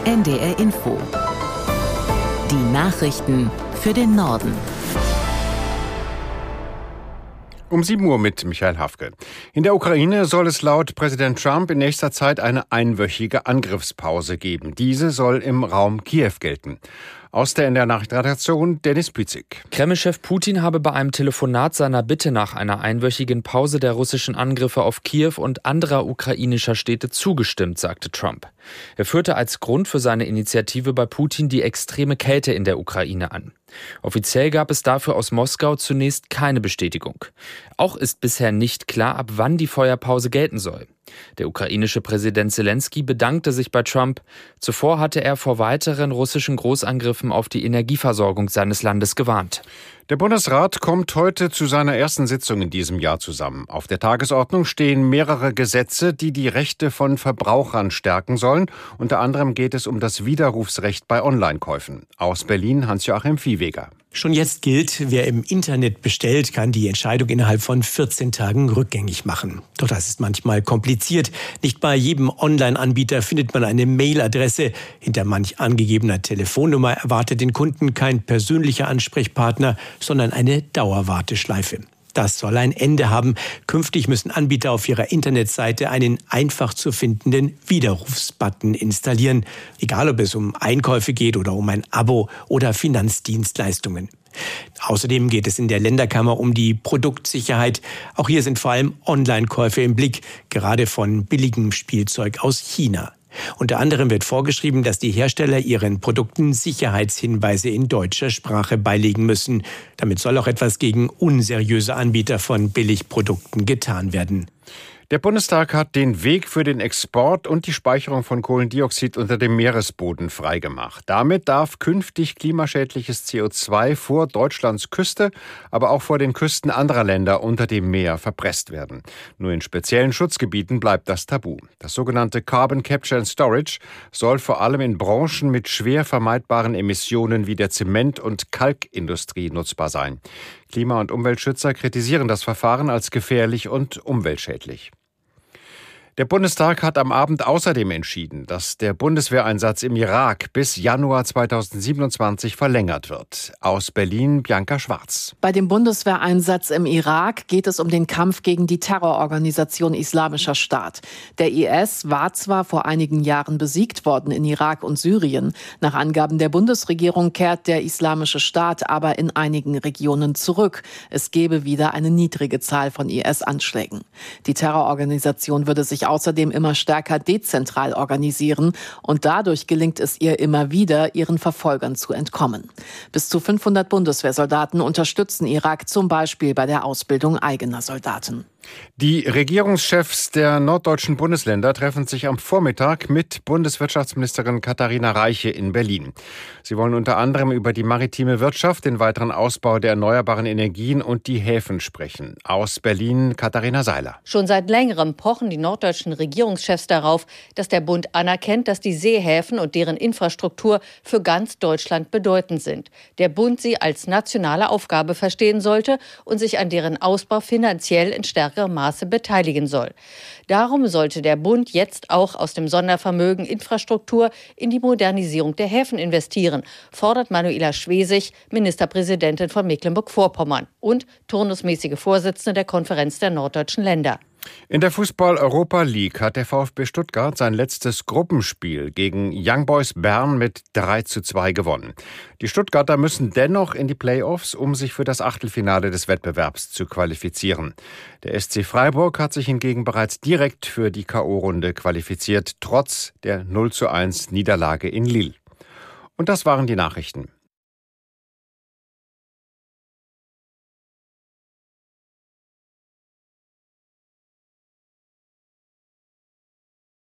NDR Info. Die Nachrichten für den Norden. Um 7 Uhr mit Michael Hafke. In der Ukraine soll es laut Präsident Trump in nächster Zeit eine einwöchige Angriffspause geben. Diese soll im Raum Kiew gelten. Aus der NDR Nachrichtenredaktion Dennis Pützig. Kreml-Chef Putin habe bei einem Telefonat seiner Bitte nach einer einwöchigen Pause der russischen Angriffe auf Kiew und anderer ukrainischer Städte zugestimmt, sagte Trump. Er führte als Grund für seine Initiative bei Putin die extreme Kälte in der Ukraine an. Offiziell gab es dafür aus Moskau zunächst keine Bestätigung. Auch ist bisher nicht klar, ab wann die Feuerpause gelten soll. Der ukrainische Präsident Selenskyj bedankte sich bei Trump. Zuvor hatte er vor weiteren russischen Großangriffen auf die Energieversorgung seines Landes gewarnt. Der Bundesrat kommt heute zu seiner ersten Sitzung in diesem Jahr zusammen. Auf der Tagesordnung stehen mehrere Gesetze, die die Rechte von Verbrauchern stärken sollen. Unter anderem geht es um das Widerrufsrecht bei Online-Käufen. Aus Berlin Hans-Joachim Viehweger. Schon jetzt gilt, wer im Internet bestellt, kann die Entscheidung innerhalb von 14 Tagen rückgängig machen. Doch das ist manchmal kompliziert. Nicht bei jedem Online-Anbieter findet man eine Mailadresse. Hinter manch angegebener Telefonnummer erwartet den Kunden kein persönlicher Ansprechpartner, sondern eine Dauerwarteschleife. Das soll ein Ende haben. Künftig müssen Anbieter auf ihrer Internetseite einen einfach zu findenden Widerrufsbutton installieren. Egal, ob es um Einkäufe geht oder um ein Abo oder Finanzdienstleistungen. Außerdem geht es in der Länderkammer um die Produktsicherheit. Auch hier sind vor allem Online-Käufe im Blick, gerade von billigem Spielzeug aus China. Unter anderem wird vorgeschrieben, dass die Hersteller ihren Produkten Sicherheitshinweise in deutscher Sprache beilegen müssen. Damit soll auch etwas gegen unseriöse Anbieter von Billigprodukten getan werden. Der Bundestag hat den Weg für den Export und die Speicherung von Kohlendioxid unter dem Meeresboden freigemacht. Damit darf künftig klimaschädliches CO2 vor Deutschlands Küste, aber auch vor den Küsten anderer Länder unter dem Meer verpresst werden. Nur in speziellen Schutzgebieten bleibt das Tabu. Das sogenannte Carbon Capture and Storage soll vor allem in Branchen mit schwer vermeidbaren Emissionen wie der Zement- und Kalkindustrie nutzbar sein. Klima- und Umweltschützer kritisieren das Verfahren als gefährlich und umweltschädlich. Der Bundestag hat am Abend außerdem entschieden, dass der Bundeswehreinsatz im Irak bis Januar 2027 verlängert wird. Aus Berlin Bianca Schwarz. Bei dem Bundeswehreinsatz im Irak geht es um den Kampf gegen die Terrororganisation Islamischer Staat. Der IS war zwar vor einigen Jahren besiegt worden in Irak und Syrien. Nach Angaben der Bundesregierung kehrt der Islamische Staat aber in einigen Regionen zurück. Es gebe wieder eine niedrige Zahl von IS-Anschlägen. Die Terrororganisation würde sich außerdem immer stärker dezentral organisieren und dadurch gelingt es ihr immer wieder, ihren Verfolgern zu entkommen. Bis zu 500 Bundeswehrsoldaten unterstützen Irak zum Beispiel bei der Ausbildung eigener Soldaten. Die Regierungschefs der norddeutschen Bundesländer treffen sich am Vormittag mit Bundeswirtschaftsministerin Katharina Reiche in Berlin. Sie wollen unter anderem über die maritime Wirtschaft, den weiteren Ausbau der erneuerbaren Energien und die Häfen sprechen. Aus Berlin Katharina Seiler. Schon seit längerem pochen die norddeutschen Regierungschefs darauf, dass der Bund anerkennt, dass die Seehäfen und deren Infrastruktur für ganz Deutschland bedeutend sind. Der Bund sie als nationale Aufgabe verstehen sollte und sich an deren Ausbau finanziell in stärkerem Maße beteiligen soll. Darum sollte der Bund jetzt auch aus dem Sondervermögen Infrastruktur in die Modernisierung der Häfen investieren, fordert Manuela Schwesig, Ministerpräsidentin von Mecklenburg-Vorpommern und turnusmäßige Vorsitzende der Konferenz der norddeutschen Länder. In der Fußball-Europa League hat der VfB Stuttgart sein letztes Gruppenspiel gegen Young Boys Bern mit 3:2 gewonnen. Die Stuttgarter müssen dennoch in die Playoffs, um sich für das Achtelfinale des Wettbewerbs zu qualifizieren. Der SC Freiburg hat sich hingegen bereits direkt für die K.O.-Runde qualifiziert, trotz der 0:1 Niederlage in Lille. Und das waren die Nachrichten.